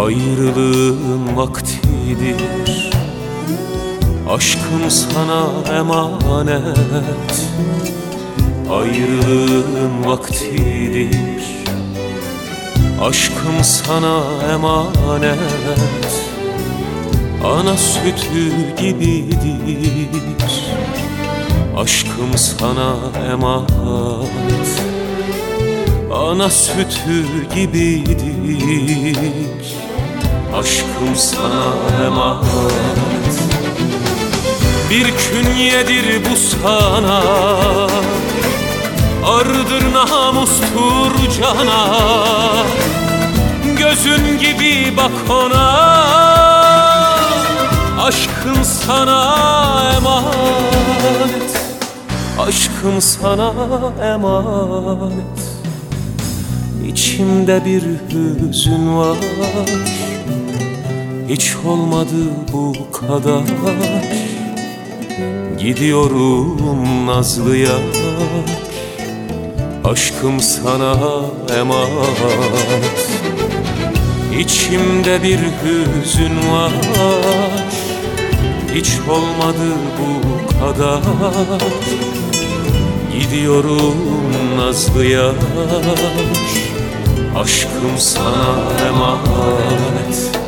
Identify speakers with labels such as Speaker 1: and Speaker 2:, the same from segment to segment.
Speaker 1: Ayrılığın vaktidir, aşkım sana emanet. Ayrılığın vaktidir, aşkım sana emanet. Ana sütü gibidir, aşkım sana emanet. Ana sütü gibidir, aşkım sana emanet. Bir künyedir bu sana, ardır namustur cana. Gözün gibi bak ona, aşkım sana emanet. Aşkım sana emanet. İçimde bir hüzün var, hiç olmadı bu kadar. Gidiyorum nazlı yar, aşkım sana emanet. İçimde bir hüzün var, hiç olmadı bu kadar. Gidiyorum nazlı yar, aşkım sana emanet.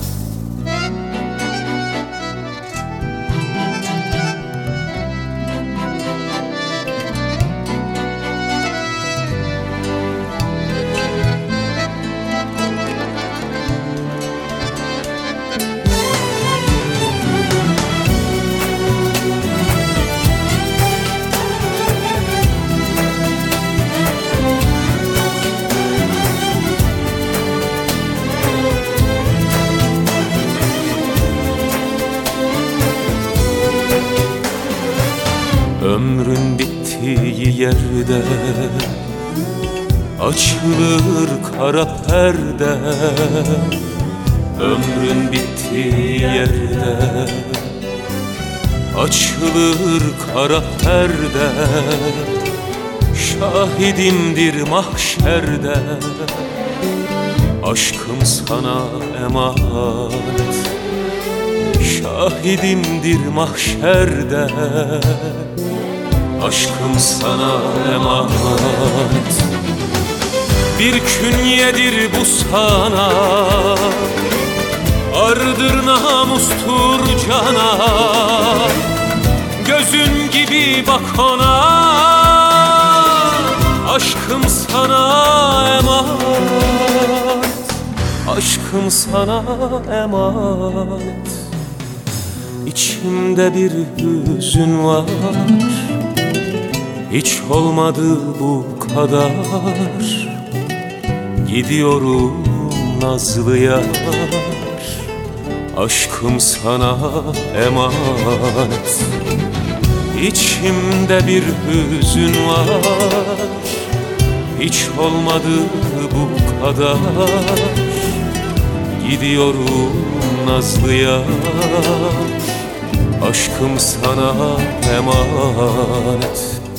Speaker 1: Ömrün bittiği yerde açılır kara perde. Ömrün bittiği yerde açılır kara perde. Şahidimdir mahşerde, aşkım sana emanet. Şahidimdir mahşerde, aşkım sana emanet. Bir künyedir bu sana, ardır namustur cana. Gözün gibi bak ona, aşkım sana emanet. Aşkım sana emanet. İçimde bir hüzün var, hiç olmadı bu kadar. Gidiyorum nazlı yar, aşkım sana emanet. İçimde bir hüzün var, hiç olmadı bu kadar. Gidiyorum nazlı yar, aşkım sana emanet.